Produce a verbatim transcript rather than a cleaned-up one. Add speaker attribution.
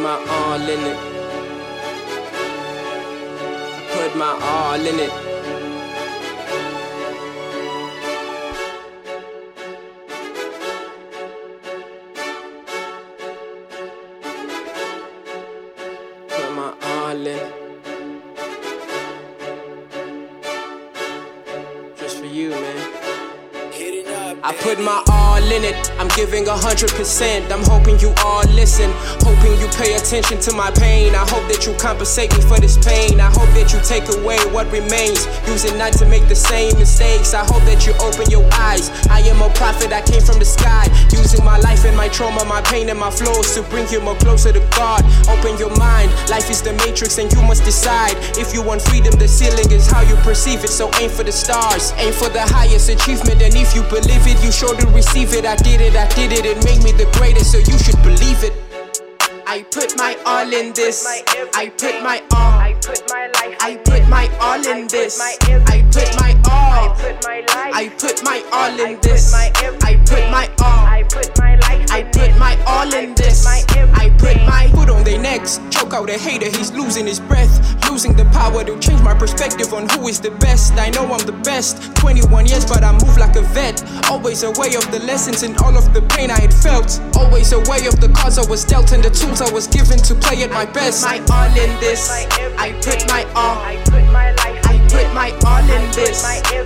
Speaker 1: my all in it. I put my all in it. Put my all in. Just for you, man. I put my all in it, I'm giving a hundred percent. I'm hoping you all listen, hoping you pay attention to my pain. I hope that you compensate me for this pain. I hope that you take away what remains, use it not to make the same mistakes. I hope that you open your eyes. I am a prophet, I came from the sky, using my life and my trauma, my pain and my flaws to bring you more closer to God. Open your mind, life is the matrix and you must decide. If you want freedom, the ceiling is how you perceive it. So aim for the stars, aim for the highest achievement. And if you believe it, you sure to receive it. I did it, I did it, it made me the greatest, so you should believe it. I put my all in this. I put my all. I put my life. I put my all in this. I put my all. I put my all in this. I put my all. I put my life. I put my all in this. I put my foot on their necks. Choke out a hater, he's losing his breath, losing the power to change my perspective on who is the best. I know I'm the best. twenty-one years, but I move like a vet. Always aware of the lessons and all of the pain I had felt. Always aware of the cards I was dealt and the tools I was given to play at my best. I put my all in this. I put my all. I put my life. I put my all in this.